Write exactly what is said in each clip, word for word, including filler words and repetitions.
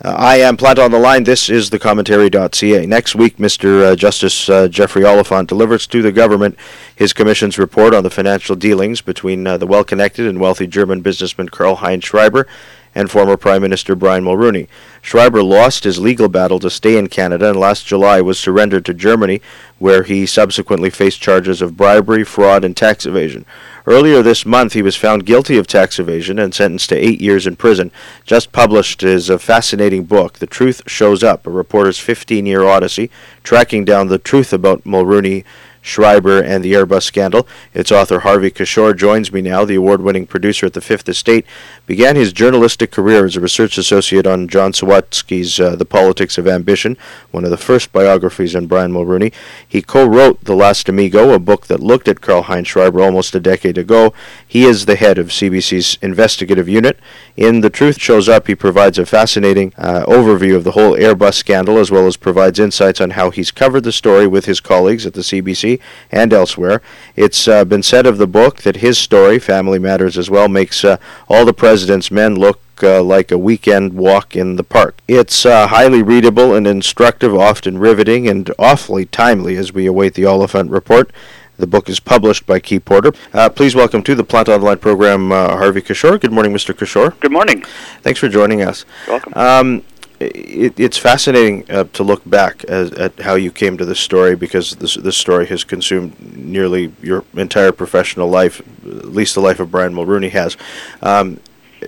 Uh, I am Plant on the Line. This is the commentary dot c a. Next week, Mister Uh, Justice uh, Jeffrey Oliphant delivers to the government his commission's report on the financial dealings between uh, the well-connected and wealthy German businessman Karl-Heinz Schreiber and former Prime Minister Brian Mulroney. Schreiber lost his legal battle to stay in Canada and last July was surrendered to Germany, where he subsequently faced charges of bribery, fraud, and tax evasion. Earlier this month, he was found guilty of tax evasion and sentenced to eight years in prison. Just published is a fascinating book, The Truth Shows Up, a reporter's fifteen-year odyssey, tracking down the truth about Mulroney, Schreiber, and the Airbus scandal. Its author Harvey Kishore joins me now. The award-winning producer at the Fifth Estate began his journalistic career as a research associate on John Sawatsky's uh, The Politics of Ambition, one of the first biographies on Brian Mulroney. He co-wrote The Last Amigo, a book that looked at Karl-Heinz Schreiber almost a decade ago. He is the head of C B C's investigative unit. In The Truth Shows Up, he provides a fascinating uh, overview of the whole Airbus scandal, as well as provides insights on how he's covered the story with his colleagues at the C B C and elsewhere. It's uh, been said of the book that his story, Family Matters as well, makes uh, all the president's men look uh, like a weekend walk in the park. It's uh, highly readable and instructive, often riveting, and awfully timely as we await the Oliphant report. The book is published by Key Porter. Uh, please welcome to the Plant on the Line program uh, Harvey Kishore. Good morning, Mister Kishore. Good morning. Thanks for joining us. You're welcome. Um, It, it's fascinating uh, to look back as, at how you came to this story, because this this story has consumed nearly your entire professional life, at least the life of Brian Mulroney has. Um,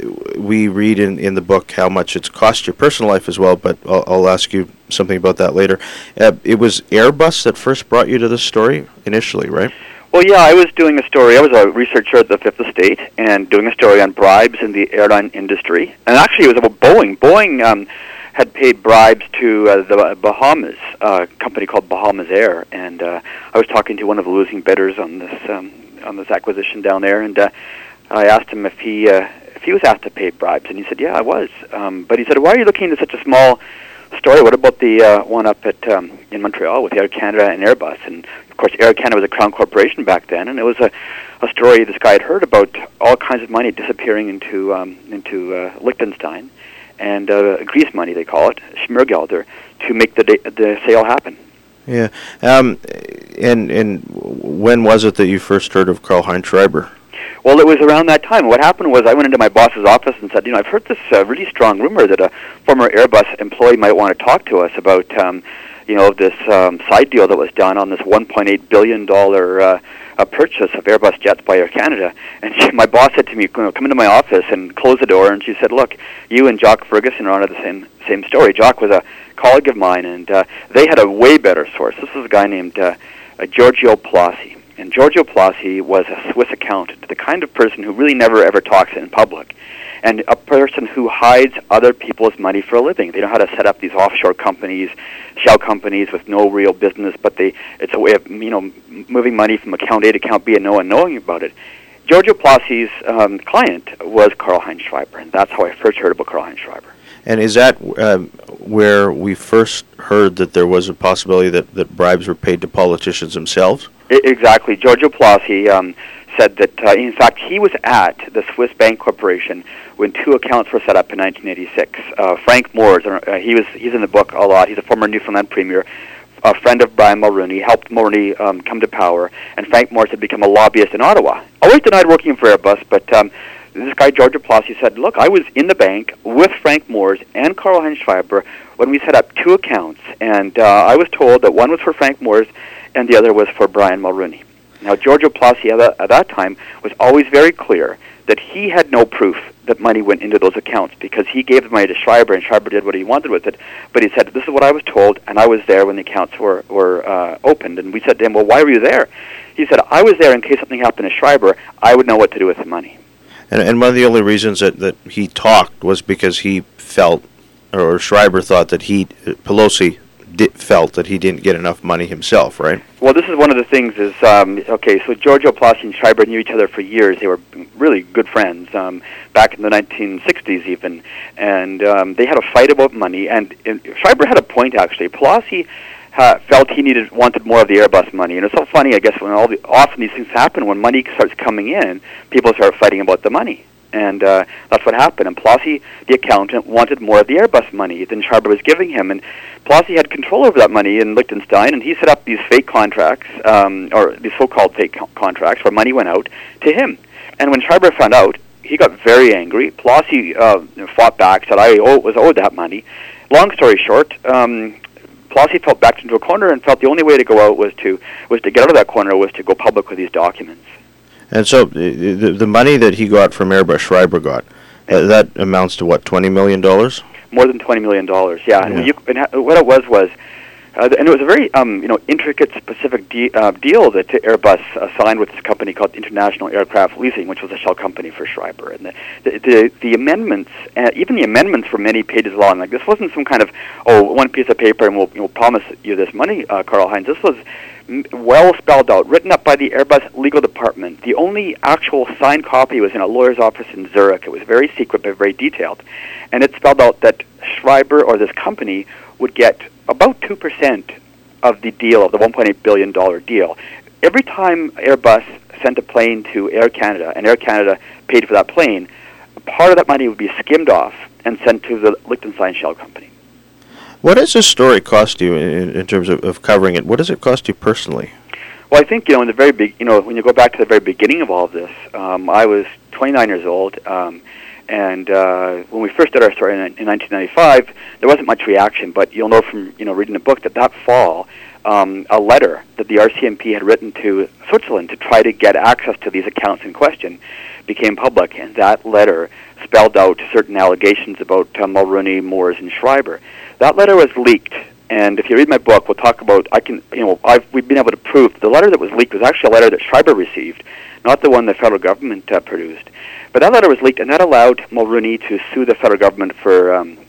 we read in, in the book how much it's cost your personal life as well, but I'll, I'll ask you something about that later. Uh, it was Airbus that first brought you to this story initially, right? Well, yeah, I was doing a story. I was a researcher at the Fifth Estate and doing a story on bribes in the airline industry. And actually, it was about Boeing. Boeing um, had paid bribes to uh, the Bahamas, uh, a company called Bahamas Air, and uh, I was talking to one of the losing bidders on this um, on this acquisition down there, and uh, I asked him if he uh, if he was asked to pay bribes, and he said, "Yeah, I was." Um, but he said, "Why are you looking into such a small story? What about the uh, one up at um, in Montreal with Air Canada and Airbus?" And of course, Air Canada was a crown corporation back then, and it was a, a story this guy had heard about all kinds of money disappearing into um, into uh, Liechtenstein. And uh, grease money, they call it, Schmiergelder, to make the da- the sale happen. Yeah. Um, and and when was it that you first heard of Karl-Heinz Schreiber? Well, it was around that time. What happened was I went into my boss's office and said, you know, I've heard this uh, really strong rumor that a former Airbus employee might want to talk to us about, um, you know, this um, side deal that was done on this one point eight billion dollars uh, a purchase of Airbus jets by Air Canada. And she, my boss said to me, you know, come into my office and close the door. And she said, look, you and Jock Ferguson are on the same same story. Jock was a colleague of mine, and uh, they had a way better source. This was a guy named uh, uh, Giorgio Plossi. And Giorgio Plossi was a Swiss accountant, the kind of person who really never ever talks in public, and a person who hides other people's money for a living. They know how to set up these offshore companies, shell companies with no real business, but they it's a way of, you know, moving money from account A to account B and no one knowing about it. Giorgio Plossi's um, client was Karl-Heinz Schreiber, and that's how I first heard about Karl-Heinz Schreiber. And is that um, where we first heard that there was a possibility that, that bribes were paid to politicians themselves? I- exactly. Giorgio Plossi um, said that, uh, in fact, he was at the Swiss Bank Corporation when two accounts were set up in nineteen eighty-six. Uh, Frank Moores, uh, he was he's in the book a lot. He's a former Newfoundland premier, a friend of Brian Mulroney, helped Mulroney um, come to power, and Frank Moores had become a lobbyist in Ottawa. Always denied working for Airbus, but um, this guy, Giorgio Plossi, said, look, I was in the bank with Frank Moores and Karl-Heinz Schreiber when we set up two accounts, and uh, I was told that one was for Frank Moores and the other was for Brian Mulroney. Now, Giorgio Plossi at that, at that time was always very clear that he had no proof that money went into those accounts because he gave the money to Schreiber and Schreiber did what he wanted with it. But he said, this is what I was told, and I was there when the accounts were, were uh, opened. And we said to him, well, why were you there? He said, I was there in case something happened to Schreiber. I would know what to do with the money. And, and one of the only reasons that, that he talked was because he felt, or Schreiber thought that he, Pelosi, Di- felt that he didn't get enough money himself, right? Well, this is one of the things is, um, okay, so Giorgio Plossi and Schreiber knew each other for years. They were really good friends, um, back in the nineteen sixties even, and um, they had a fight about money, and, and Schreiber had a point, actually. Plossi uh, felt he needed, wanted more of the Airbus money, and it's so funny, I guess, when all the, often these things happen, when money starts coming in, people start fighting about the money. And uh, that's what happened. And Plossie, the accountant, wanted more of the Airbus money than Schreiber was giving him. And Plossie had control over that money in Liechtenstein, and he set up these fake contracts, um, or these so-called fake co- contracts, where money went out to him. And when Schreiber found out, he got very angry. Plossie uh, fought back, said, I owe, was owed that money. Long story short, um, Plossie felt backed into a corner and felt the only way to go out was to was to get out of that corner was to go public with these documents. And so the, the money that he got from Airbus, Schreiber got, uh, that amounts to what, twenty million dollars? More than twenty million dollars, yeah. yeah. And, you, and ha- what it was was, uh, and it was a very um, you know intricate, specific de- uh, deal that Airbus uh, signed with this company called International Aircraft Leasing, which was a shell company for Schreiber. And the the, the, the amendments, uh, even the amendments were many pages long. Like this wasn't some kind of oh one piece of paper and we'll, we'll promise you this money, uh, Karl Heinz. This was well spelled out, written up by the Airbus legal department. The only actual signed copy was in a lawyer's office in Zurich. It was very secret but very detailed. And it spelled out that Schreiber, or this company, would get about two percent of the deal, of the one point eight billion dollars deal. Every time Airbus sent a plane to Air Canada, and Air Canada paid for that plane, part of that money would be skimmed off and sent to the Liechtenstein Shell Company. What does this story cost you in, in terms of, of covering it? What does it cost you personally? Well, I think, you know, in the very big, you know, when you go back to the very beginning of all of this, um, I was twenty-nine years old, um, and uh, when we first did our story in, in nineteen ninety-five, there wasn't much reaction, but you'll know from, you know, reading the book that that fall, um, a letter that the R C M P had written to Switzerland to try to get access to these accounts in question became public, and that letter spelled out certain allegations about uh, Mulrooney, Moores, and Schreiber. That letter was leaked, and if you read my book, we'll talk about, I can, you know, I've, we've been able to prove the letter that was leaked was actually a letter that Schreiber received, not the one the federal government uh, produced. But that letter was leaked, and that allowed Mulrooney to sue the federal government for um,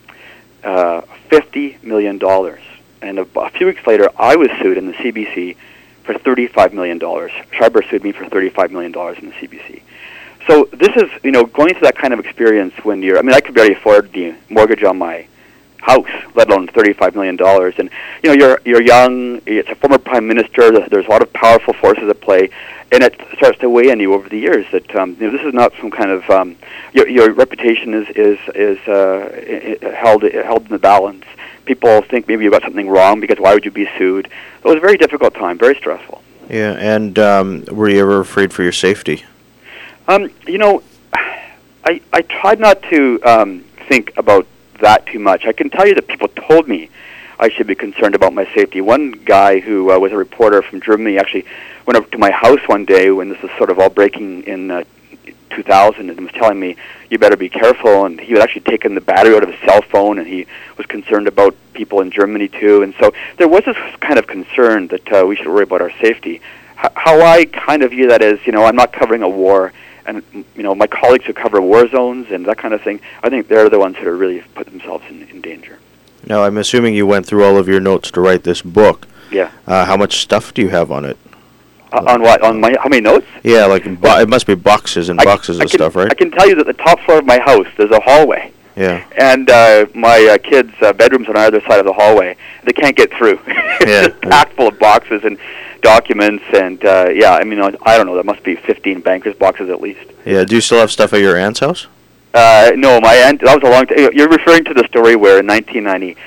uh, fifty million dollars. And a, a few weeks later, I was sued in the C B C for thirty-five million dollars. Schreiber sued me for thirty-five million dollars in the C B C. So this is, you know, going through that kind of experience when you're, I mean, I could barely afford the mortgage on my house, let alone thirty-five million dollars. And, you know, you're you're young, it's a former prime minister, there's a lot of powerful forces at play, and it starts to weigh on you over the years that, um, you know, this is not some kind of, um, your, your reputation is, is, is uh, held, held in the balance. People think maybe you got something wrong because why would you be sued? It was a very difficult time, very stressful. Yeah, and um, were you ever afraid for your safety? Um, you know, I, I tried not to um, think about that too much. I can tell you that people told me I should be concerned about my safety. One guy who uh, was a reporter from Germany actually went up to my house one day when this was sort of all breaking in uh, two thousand and was telling me, you better be careful, and he had actually taken the battery out of his cell phone, and he was concerned about people in Germany too. And so there was this kind of concern that uh, we should worry about our safety. H- how I kind of view that is, you know, I'm not covering a war. And, you know, my colleagues who cover war zones and that kind of thing, I think they're the ones who are really put themselves in, in danger. Now, I'm assuming you went through all of your notes to write this book. Yeah. Uh, how much stuff do you have on it? Uh, on what? On my how many notes? Yeah, like bo- it must be boxes and I, boxes I of can, stuff, right? I can tell you that the top floor of my house, there's a hallway. Yeah. And uh, my uh, kids' uh, bedrooms on either side of the hallway. They can't get through. It's Yeah. just packed full of boxes and documents, and uh, yeah, I mean, I don't know, there must be fifteen bankers' boxes at least. Yeah. Do you still have stuff at your aunt's house? Uh, no, my aunt, that was a long time. You're referring to the story where in nineteen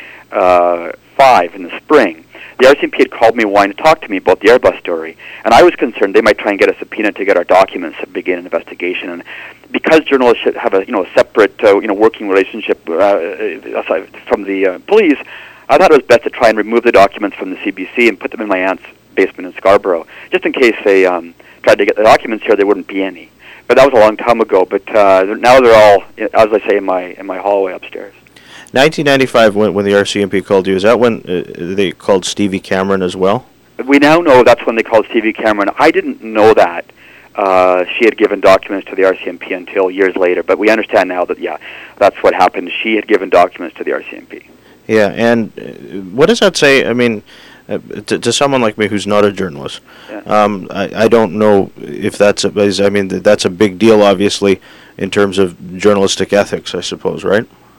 ninety-five, in the spring, the R C M P had called me wanting to talk to me about the Airbus story, and I was concerned they might try and get a subpoena to get our documents to begin an investigation. And because journalists should have a you know a separate uh, you know working relationship uh, aside from the uh, police, I thought it was best to try and remove the documents from the C B C and put them in my aunt's basement in Scarborough, just in case they um, tried to get the documents here. There wouldn't be any. But that was a long time ago. But uh, now they're all, as I say, in my in my hallway upstairs. nineteen ninety-five, when, when the R C M P called you, is that when uh, they called Stevie Cameron as well? We now know that's when they called Stevie Cameron. I didn't know that uh, she had given documents to the R C M P until years later. But we understand now that, yeah, that's what happened. She had given documents to the R C M P. Yeah, and uh, what does that say? I mean, uh, to, to someone like me who's not a journalist, Yeah. um, I, I don't know if that's a, is- I mean, th- that's a big deal, obviously, in terms of journalistic ethics, I suppose, right?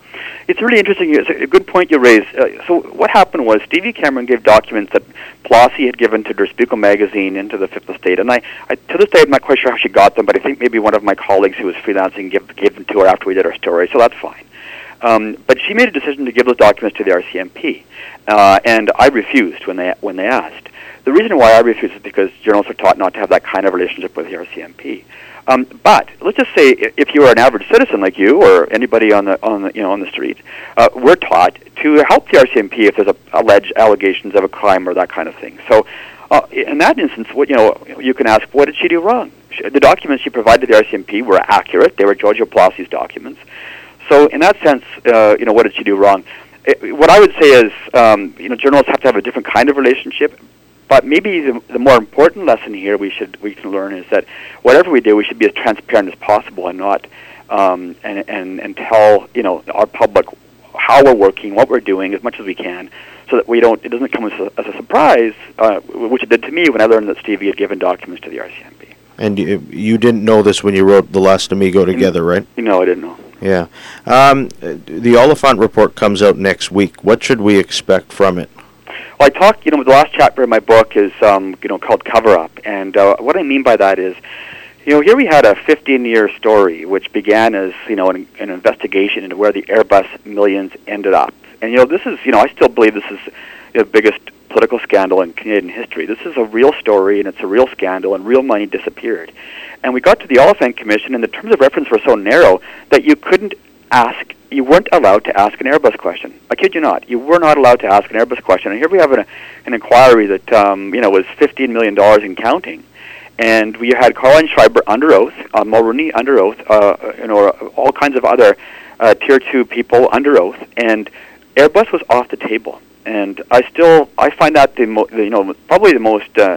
it's really interesting. It's a good point you raise. Uh, so what happened was Stevie Cameron gave documents that Pelosi had given to Der Spiegel magazine and to the Fifth Estate, and I, I to this day I'm not quite sure how she got them, but I think maybe one of my colleagues who was freelancing gave, gave them to her after we did our story, so that's fine. Um, but she made a decision to give those documents to the R C M P, uh, and I refused when they when they asked. The reason why I refused is because journalists are taught not to have that kind of relationship with the R C M P. Um, but let's just say if you are an average citizen like you or anybody on the on the you know on the street, uh, we're taught to help the R C M P if there's a, alleged allegations of a crime or that kind of thing. So, uh, in that instance, what you know you can ask, what did she do wrong? She, the documents she provided the R C M P were accurate. They were Giorgio Pelosi's documents. So, in that sense, uh, you know, what did she do wrong? It, what I would say is, um, you know, journalists have to have a different kind of relationship. But maybe the, the more important lesson here we should we can learn is that whatever we do, we should be as transparent as possible and not um, and, and and tell you know our public how we're working, what we're doing as much as we can, so that we don't it doesn't come as a, as a surprise, uh, which it did to me when I learned that Stevie had given documents to the R C M P. And you, you didn't know this when you wrote The Last Amigo together, right? No, I didn't know. Yeah. Um, the Oliphant report comes out next week. What should we expect from it? Well, I talk, you know, the last chapter of my book is, um, you know, called Cover Up. And uh, what I mean by that is, you know, here we had a fifteen-year story which began as, you know, an, an investigation into where the Airbus millions ended up. And, you know, this is, you know, I still believe this is the biggest political scandal in Canadian history. This is a real story, and it's a real scandal, and real money disappeared. And we got to the Oliphant Commission, and the terms of reference were so narrow that you couldn't ask, you weren't allowed to ask an Airbus question. I kid you not. You were not allowed to ask an Airbus question. And here we have an, an inquiry that, um, you know, was fifteen million dollars in counting. And we had Caroline Schreiber under oath, uh, Mulrooney under oath, uh, you know, all kinds of other uh, tier two people under oath, and Airbus was off the table. And I still, I find that the, mo- the you know, probably the most uh,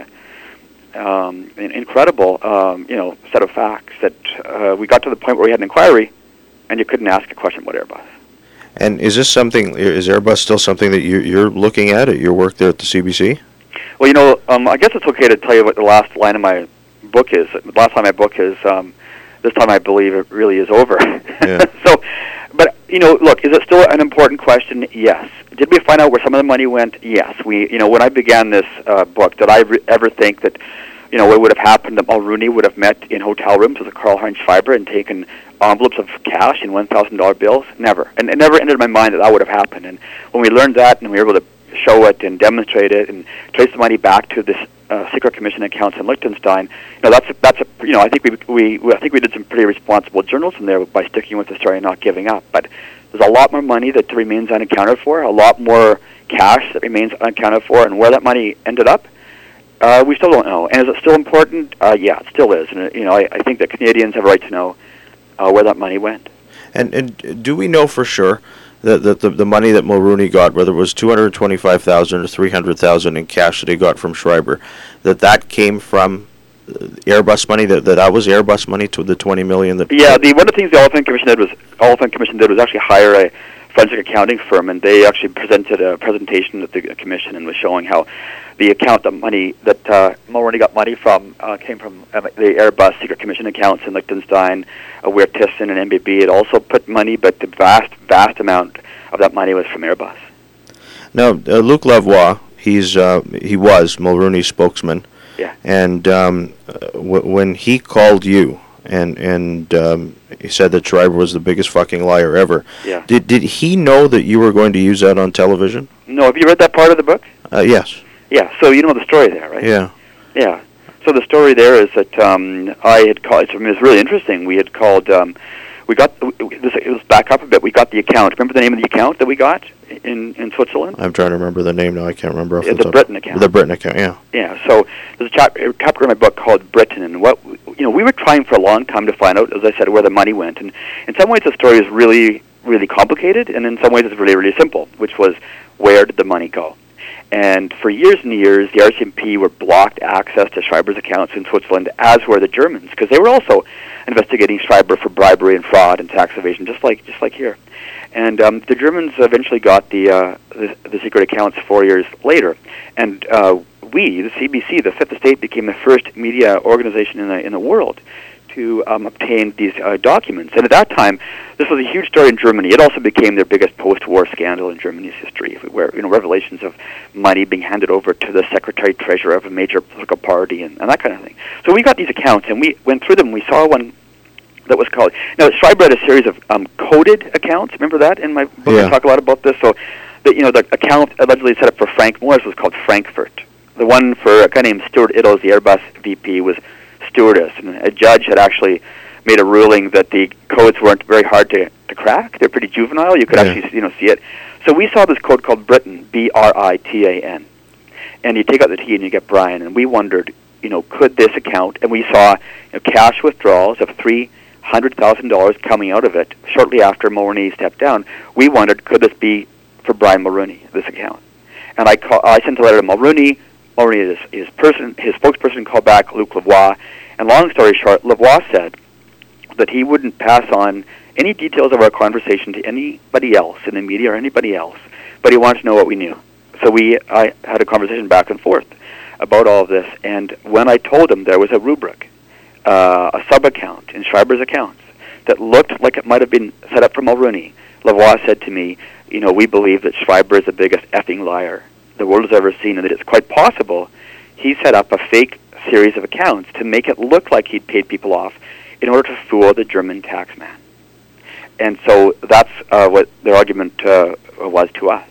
um, incredible, um, you know, set of facts that uh, we got to the point where we had an inquiry, and you couldn't ask a question about Airbus. And is this something, is Airbus still something that you, you're looking at at your work there at the C B C? Well, you know, um, I guess it's okay to tell you what the last line of my book is. The last line of my book is, um, this time I believe it really is over. Yeah. So, but, you know, look, is it still an important question? Yes. Did we find out where some of the money went? Yes. We, you know, when I began this uh, book, did I re- ever think that, you know, what would have happened, that Mulrooney would have met in hotel rooms with Karl-Heinz Schreiber and taken envelopes of cash in one thousand dollar bills? Never. And it never entered my mind that that would have happened. And when we learned that and we were able to show it and demonstrate it and trace the money back to this uh, secret commission accounts in Liechtenstein, you know, that's a, that's a, you know, I think we, we I think we did some pretty responsible journalism there by sticking with the story and not giving up. But there's a lot more money that remains unaccounted for, a lot more cash that remains unaccounted for, and where that money ended up, Uh, we still don't know. And is it still important? Uh, yeah, it still is. And, you know, I, I think that Canadians have a right to know uh, where that money went. And and do we know for sure that, that the, the money that Mulrooney got, whether it was two hundred twenty-five thousand dollars or three hundred thousand dollars in cash that he got from Schreiber, that that came from Airbus money, that, that that was Airbus money to the twenty million dollars? That yeah, the, one of the things the Oliphant Commission did was, Oliphant Commission did was actually hire a forensic accounting firm, and they actually presented a presentation at the commission and was showing how the account of money that uh, Mulrooney got money from uh, came from uh, the Airbus secret commission accounts in Liechtenstein, uh, where Thyssen and M B B had also put money, but the vast, vast amount of that money was from Airbus. Now, uh, Luc Lavoie, he's uh, he was Mulrooney's spokesman. Yeah. And um, uh, w- when he called you and and um, he said that Schreiber was the biggest fucking liar ever, yeah. did did he know that you were going to use that on television? No. Have you read that part of the book? Uh, yes. Yeah. So you know the story there, right? Yeah. Yeah. So the story there is that um, I had called. I mean, it was really interesting. We had called. Um, we got this. It was back up a bit. We got the account. Remember the name of the account that we got in, in Switzerland? I'm trying to remember the name now. I can't remember. Off Yeah, the, the top. Britain account. The Britain account. Yeah. Yeah. So there's a chapter, a chapter in my book called Britain, and what you know we were trying for a long time to find out, as I said, where the money went. And in some ways, the story is really, really complicated, and in some ways, it's really, really simple. Which was, where did the money go? And for years and years, the R C M P were blocked access to Schreiber's accounts in Switzerland, as were the Germans, because they were also investigating Schreiber for bribery and fraud and tax evasion, just like just like here. And um, the Germans eventually got the, uh, the the secret accounts four years later, and uh, we, the C B C, the Fifth Estate, became the first media organization in the in the world to um, obtain these uh, documents. And at that time, this was a huge story in Germany. It also became their biggest post-war scandal in Germany's history, where you know revelations of money being handed over to the secretary-treasurer of a major political party and, and that kind of thing. So we got these accounts, and we went through them. We saw one that was called... Now, Schreiber had a series of um, coded accounts. Remember that? In my book, yeah. I talk a lot about this. So, the, you know, the account allegedly set up for Frank Morris was called Frankfurt. The one for a guy named Stuart Iddles, the Airbus V P, was Stewardess. And a judge had actually made a ruling that the codes weren't very hard to, to crack. They're pretty juvenile. You could yeah. actually you know see it. So we saw this code called Britain, B R I T A N. And you take out the T and you get Brian. And we wondered, you know, could this account... And we saw you know, cash withdrawals of three hundred thousand dollars coming out of it shortly after Mulroney stepped down. We wondered, could this be for Brian Mulroney, this account? And I, call, I sent a letter to Mulroney. Mulroney, his, his, person, his spokesperson called back, Luc Lavoie. And long story short, Lavoie said that he wouldn't pass on any details of our conversation to anybody else in the media or anybody else, but he wanted to know what we knew. So we I had a conversation back and forth about all of this. And when I told him there was a rubric, Uh, a sub-account in Schreiber's accounts that looked like it might have been set up for Mulroney, Lavoie said to me, you know, we believe that Schreiber is the biggest effing liar the world has ever seen, and that it's quite possible he set up a fake series of accounts to make it look like he'd paid people off in order to fool the German taxman. And so that's uh, what their argument uh, was to us.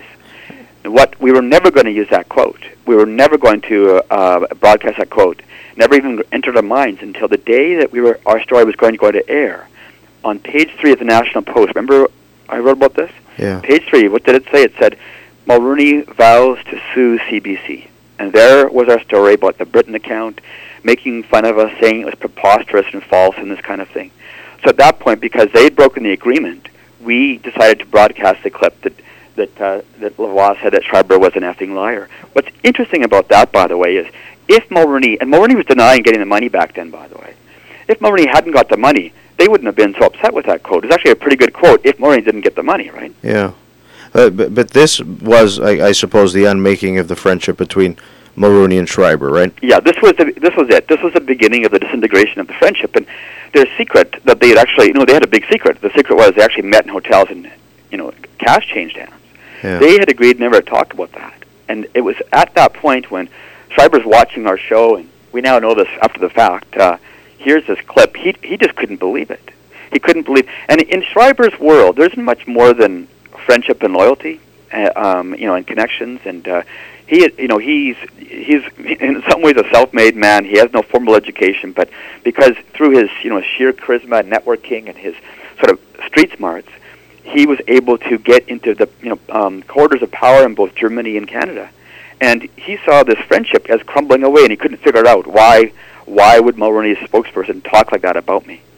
What we were never going to use that quote. We were never going to uh, broadcast that quote. Never even entered our minds until the day that we were our story was going to go to air. On page three of the National Post, remember I wrote about this? Yeah. Page three, what did it say? It said, Mulroney vows to sue C B C. And there was our story about the Britain account, making fun of us, saying it was preposterous and false and this kind of thing. So at that point, because they had broken the agreement, we decided to broadcast the clip that that uh, that Lavoie said that Schreiber was an effing liar. What's interesting about that, by the way, is if Mulroney, and Mulroney was denying getting the money back then, by the way, if Mulroney hadn't got the money, they wouldn't have been so upset with that quote. It's actually a pretty good quote if Mulroney didn't get the money, right? Yeah. Uh, but, but this was, I, I suppose, the unmaking of the friendship between Mulroney and Schreiber, right? Yeah, this was the, this was it. This was the beginning of the disintegration of the friendship. And their secret that they had actually, you know, they had a big secret. The secret was they actually met in hotels and, you know, cash changed hands. Yeah. They had agreed never to talk about that. And it was at that point when Schreiber's watching our show, and we now know this after the fact, uh, here's this clip. He he just couldn't believe it. He couldn't believe. And in Schreiber's world, there isn't much more than friendship and loyalty, uh, um, you know, and connections. And uh, he, you know, he's he's in some ways a self-made man. He has no formal education, but because through his, you know, sheer charisma, and networking, and his sort of street smarts, he was able to get into the, you know, um, corridors of power in both Germany and Canada. And he saw this friendship as crumbling away, and he couldn't figure it out. Why why would Mulroney's spokesperson talk like that about me?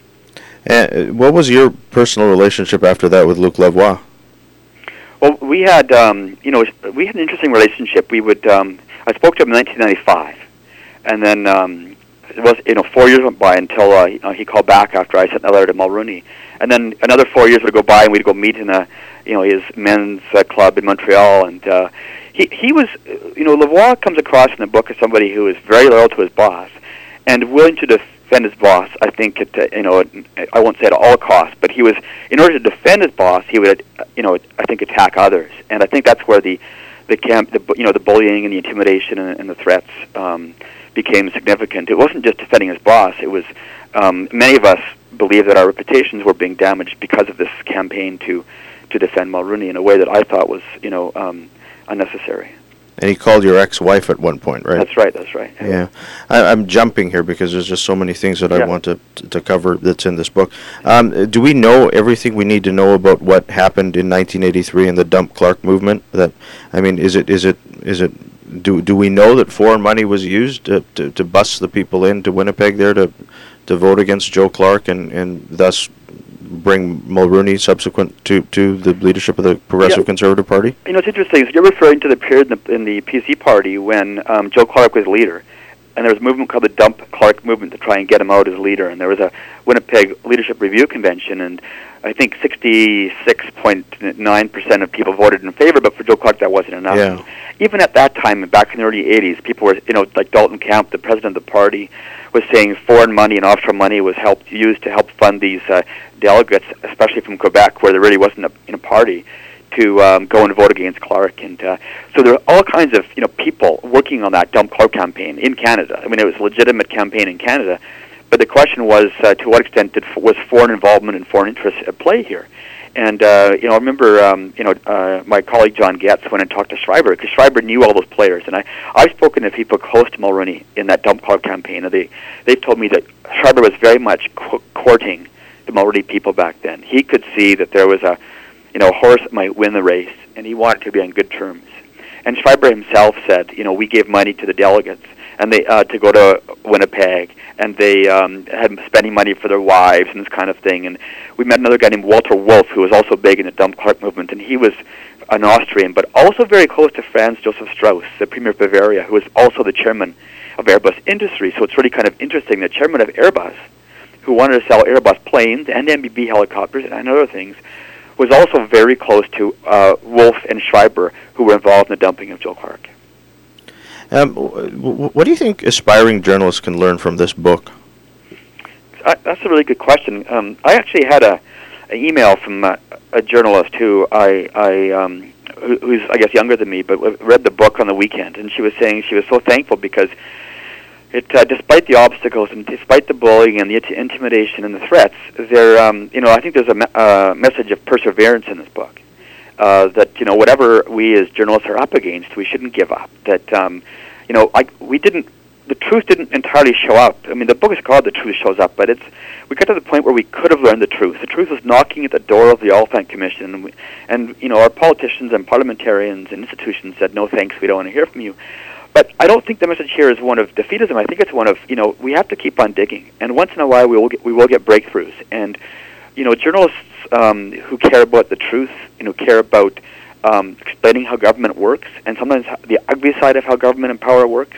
And what was your personal relationship after that with Luc Lavoie? Well, we had, um, you know, we had an interesting relationship. We would, um, I spoke to him in nineteen ninety-five, and then um, it was, you know, four years went by until uh, you know, he called back after I sent a letter to Mulroney, and then another four years would go by, and we'd go meet in a, you know, his men's uh, club in Montreal, and uh, he he was, you know, Lavoie comes across in the book as somebody who is very loyal to his boss, and willing to defend his boss. I think it, uh, you know, I won't say at all costs, but he was, in order to defend his boss, he would, you know, I think attack others, and I think that's where the, the camp, the you know, the bullying and the intimidation and, and the threats um, became significant. It wasn't just defending his boss; it was um, many of us believe that our reputations were being damaged because of this campaign to to defend Mulroney in a way that I thought was, you know, um, unnecessary. And he called your ex-wife at one point, right? That's right, that's right. Yeah. yeah. I, I'm jumping here because there's just so many things that yeah. I want to to cover that's in this book. Um, do we know everything we need to know about what happened in nineteen eighty-three in the Dump Clark movement? That, I mean, is it is it is it do do we know that foreign money was used to to, to bus the people into Winnipeg there to to vote against Joe Clark and, and thus bring Mulroney subsequent to, to the leadership of the Progressive yeah. Conservative Party? You know, it's interesting. So you're referring to the period in the, in the P C party when um, Joe Clark was leader, and there was a movement called the Dump Clark movement to try and get him out as leader, and there was a Winnipeg Leadership Review Convention, and I think sixty-six point nine percent of people voted in favor, but for Joe Clark that wasn't enough. Yeah. Even at that time, back in the early eighties, people were, you know, like Dalton Camp, the president of the party, was saying foreign money and offshore money was helped used to help fund these uh, delegates, especially from Quebec, where there really wasn't a, you know, party, to um, go and vote against Clark. And uh, so there are all kinds of you know people working on that Dump Clark campaign in Canada. I mean, it was a legitimate campaign in Canada, but the question was uh, to what extent did, was foreign involvement and foreign interests at play here? And uh, you know, I remember um, you know uh, my colleague John Getz went and talked to Schreiber, because Schreiber knew all those players, and I I've spoken to people close to Mulroney in that Dump Clark campaign, and they they've told me that Schreiber was very much co- courting the Mulroney people back then. He could see that there was a you know horse that might win the race, and he wanted to be on good terms. And Schreiber himself said, you know, we gave money to the delegates and they uh, to go to Winnipeg, and they um, had spending money for their wives and this kind of thing. And we met another guy named Walter Wolf, who was also big in the Dump Clark movement, and he was an Austrian, but also very close to Franz Josef Strauss, the Premier of Bavaria, who was also the chairman of Airbus Industries. So it's really kind of interesting. The chairman of Airbus, who wanted to sell Airbus planes and M B B helicopters and other things, was also very close to uh, Wolf and Schreiber, who were involved in the dumping of Joe Clark. Um, what do you think aspiring journalists can learn from this book? Uh, that's a really good question. Um, I actually had a an email from uh, a journalist who I, I um, who, who's I guess younger than me, but read the book on the weekend, and she was saying she was so thankful because it, uh, despite the obstacles and despite the bullying and the int- intimidation and the threats, there, um, you know, I think there's a me- uh, message of perseverance in this book. Uh, that you know, whatever we as journalists are up against, we shouldn't give up. That um, you know, I, we didn't. The truth didn't entirely show up. I mean, the book is called "The Truth Shows Up," but it's we got to the point where we could have learned the truth. The truth was knocking at the door of the Oliphant Commission, and, we, and you know, our politicians and parliamentarians and institutions said, "No, thanks, we don't want to hear from you." But I don't think the message here is one of defeatism. I think it's one of, you know, we have to keep on digging, and once in a while we will get, we will get breakthroughs. And you know, journalists um, who care about the truth, you know, care about um, explaining how government works, and sometimes the ugly side of how government and power works.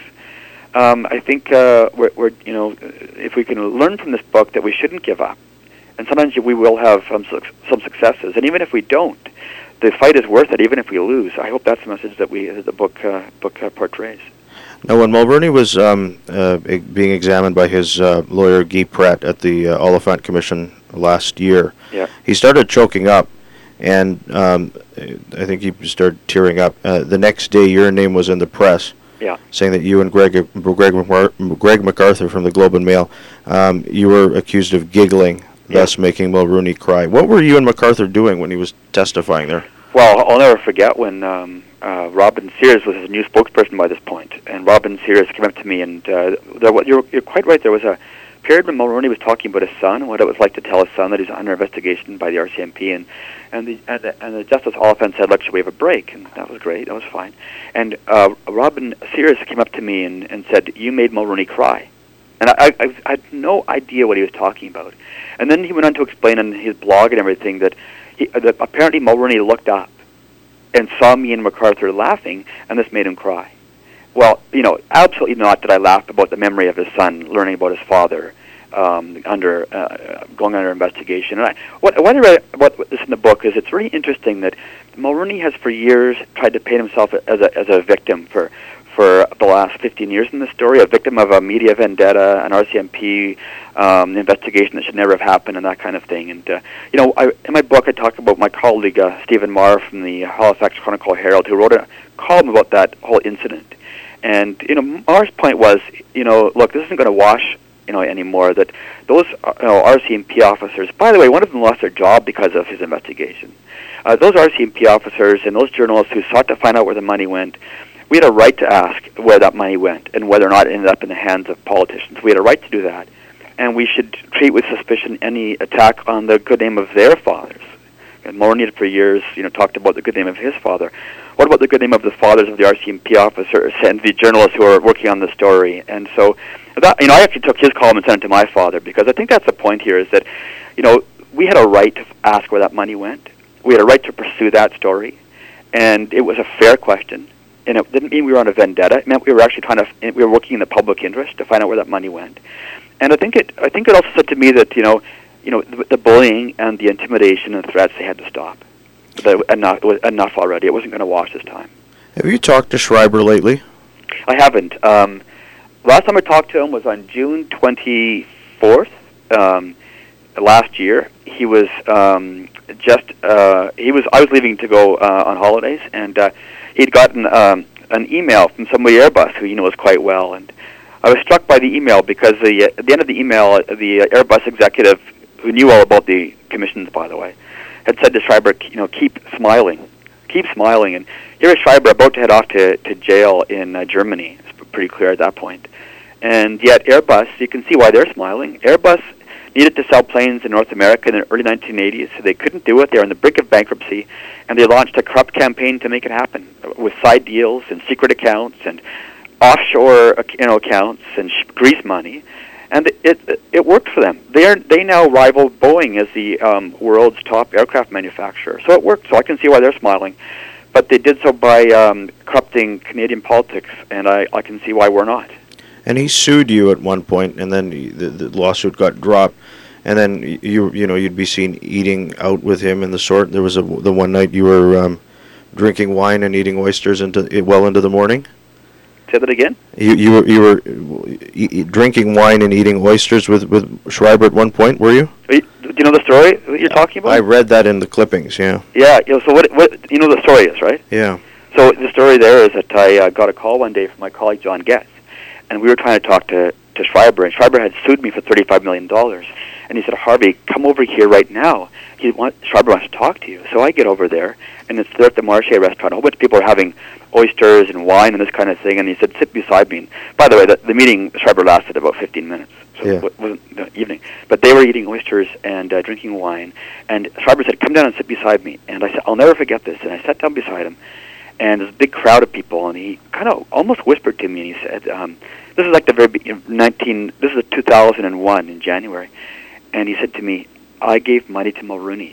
Um, I think uh, we're, we're, you know, if we can learn from this book that we shouldn't give up, and sometimes we will have um, su- some successes, and even if we don't, the fight is worth it. Even if we lose, I hope that's the message that we that the book uh, book uh, portrays. Now, when Mulroney was um, uh, being examined by his uh, lawyer Guy Pratt at the uh, Oliphant Commission last year, yeah. he started choking up, and um, I think he started tearing up. Uh, the next day, your name was in the press, yeah. saying that you and Greg Greg, McMar- Greg MacArthur from the Globe and Mail, um, you were accused of giggling, yeah. thus making Mulroney cry. What were you and MacArthur doing when he was testifying there? Well, I'll never forget when um, uh, Robin Sears was his new spokesperson by this point, and Robin Sears came up to me, and uh, there was, you're, you're quite right, there was a period when Mulroney was talking about his son, what it was like to tell his son that he's under investigation by the R C M P, and and the, and the, and the Justice Oliphant said, look, should we have a break? And that was great, that was fine. And uh, Robin Sears came up to me and, and said, you made Mulroney cry. And I, I, I had no idea what he was talking about. And then he went on to explain on his blog and everything that He, that apparently Mulroney looked up and saw me and MacArthur laughing, and this made him cry. Well, you know, absolutely not did I laugh about the memory of his son learning about his father um, under uh, going under investigation. And I, what, what I read about this in the book is it's really interesting that Mulroney has for years tried to paint himself as a as a victim for for the last fifteen years in this story, a victim of a media vendetta, an R C M P um, investigation that should never have happened, and that kind of thing. And, uh, you know, I, in my book I talk about my colleague uh, Stephen Marr from the Halifax Chronicle-Herald, who wrote a column about that whole incident. And, you know, Marr's point was, you know, look, this isn't going to wash, you know, anymore, that those uh, you know, R C M P officers, by the way, one of them lost their job because of his investigation. Uh, those R C M P officers and those journalists who sought to find out where the money went, we had a right to ask where that money went and whether or not it ended up in the hands of politicians. We had a right to do that. And we should treat with suspicion any attack on the good name of their fathers. And Mulroney for years, you know, talked about the good name of his father. What about the good name of the fathers of the R C M P officers and the journalists who are working on the story? And so, that, you know, I actually took his column and sent it to my father, because I think that's the point here, is that, you know, we had a right to ask where that money went. We had a right to pursue that story. And it was a fair question. And it didn't mean we were on a vendetta. It meant we were actually trying to, we were working in the public interest to find out where that money went. And I think it, I think it also said to me that, you know, you know, the, the bullying and the intimidation and threats, they had to stop. That enough, it was enough already. It wasn't going to wash this time. Have you talked to Schreiber lately? I haven't. Um, last time I talked to him was on June twenty-fourth um, last year. He was um, just uh, he was I was leaving to go uh, on holidays, and uh, he'd gotten um, an email from somebody at Airbus who you know was quite well, and I was struck by the email because the at the end of the email, the Airbus executive, who knew all about the commissions, by the way, had said to Schreiber, you know, keep smiling, keep smiling. And here is Schreiber about to head off to, to jail in uh, Germany. It's pretty clear at that point. And yet Airbus, you can see why they're smiling. Airbus needed to sell planes in North America in the early nineteen eighties, so they couldn't do it. They were on the brink of bankruptcy, and they launched a corrupt campaign to make it happen with side deals and secret accounts and offshore you know, accounts and sh- grease money. And it, it it worked for them. They are they now rival Boeing as the um, world's top aircraft manufacturer. So it worked. So I can see why they're smiling. But they did so by um, corrupting Canadian politics, and I, I can see why we're not. And he sued you at one point, and then the, the lawsuit got dropped. And then you you know you'd be seen eating out with him and the sort. There was a the one night you were um, drinking wine and eating oysters into well into the morning. Say that again. You you were you were e- drinking wine and eating oysters with, with Schreiber at one point, were you? Do you know the story that you're talking about? I read that in the clippings. Yeah. Yeah. You know, so what what you know the story is, right? Yeah. So the story there is that I uh, got a call one day from my colleague John Getz, and we were trying to talk to to Schreiber, and Schreiber had sued me for thirty-five million dollars, and he said, Harvey, come over here right now. He want Schreiber wants to talk to you. So I get over there, and it's there at the Marche restaurant. A whole bunch of people are having oysters and wine and this kind of thing, and he said, sit beside me. And by the way, the, the meeting, Schreiber, lasted about fifteen minutes, so yeah. it wasn't the evening. But they were eating oysters and uh, drinking wine, and Schreiber said, come down and sit beside me. And I said, I'll never forget this. And I sat down beside him, and there's a big crowd of people, and he kind of almost whispered to me, and he said, um, this is like the very be- nineteen, this is two thousand one in January, and he said to me, I gave money to Mulrooney.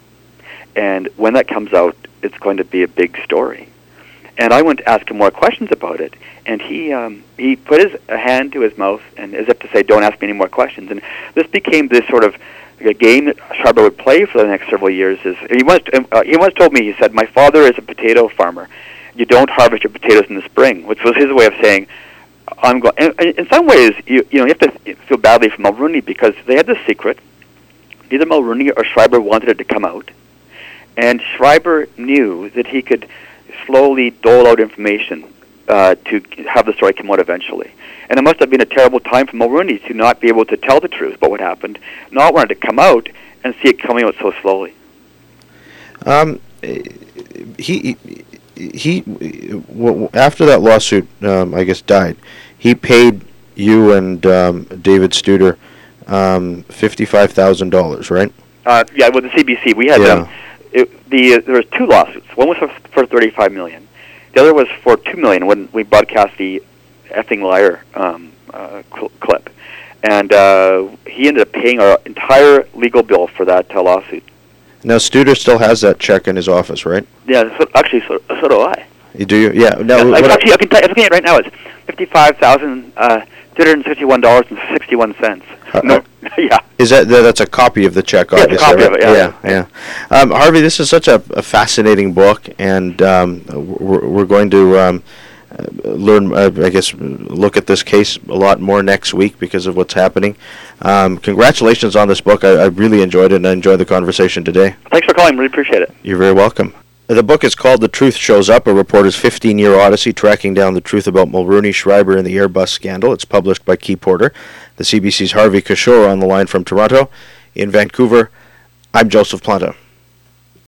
And when that comes out, it's going to be a big story. And I went to ask him more questions about it, and he um, he put his a hand to his mouth, and as if to say, "Don't ask me any more questions." And this became this sort of a game that Schreiber would play for the next several years. Is he once uh, he once told me, he said, "My father is a potato farmer. You don't harvest your potatoes in the spring," which was his way of saying, "I'm going." In, in some ways, you you know, you have to feel badly for Mulrooney because they had this secret. Neither Mulrooney or Schreiber wanted it to come out, and Schreiber knew that he could slowly dole out information uh, to have the story come out eventually. And it must have been a terrible time for Mulrooney to not be able to tell the truth about what happened, not want it to come out, and see it coming out so slowly. Um, he he w- after that lawsuit, um, I guess, died. He paid you and um, David Studer um, fifty-five thousand dollars, right? Uh, yeah, with the C B C, we had yeah. um, it, the uh, there was two lawsuits. One was for, for thirty-five million. The other was for two million when we broadcast the effing liar um, uh, cl- clip, and uh, he ended up paying our entire legal bill for that uh, lawsuit. Now Studer still has that check in his office, right? Yeah, so, actually, so, so do I. You do? You? Yeah. No. Yeah, actually, I can tell you, I'm looking at it right now. It's fifty-five thousand uh, two hundred sixty-one dollars and sixty-one cents. Uh, no, yeah. Is that that's a copy of the check? Yeah, it's a copy right? of it. Yeah, yeah. yeah. yeah. Um, Harvey, this is such a, a fascinating book, and um, we're, we're going to um, learn. Uh, I guess look at this case a lot more next week because of what's happening. Um, congratulations on this book. I, I really enjoyed it, and I enjoyed the conversation today. Thanks for calling. Really appreciate it. You're very welcome. The book is called The Truth Shows Up, a reporter's fifteen-year odyssey tracking down the truth about Mulrooney, Schreiber, and the Airbus scandal. It's published by Key Porter. The C B C's Harvey Kishore on the line from Toronto. In Vancouver, I'm Joseph Planta.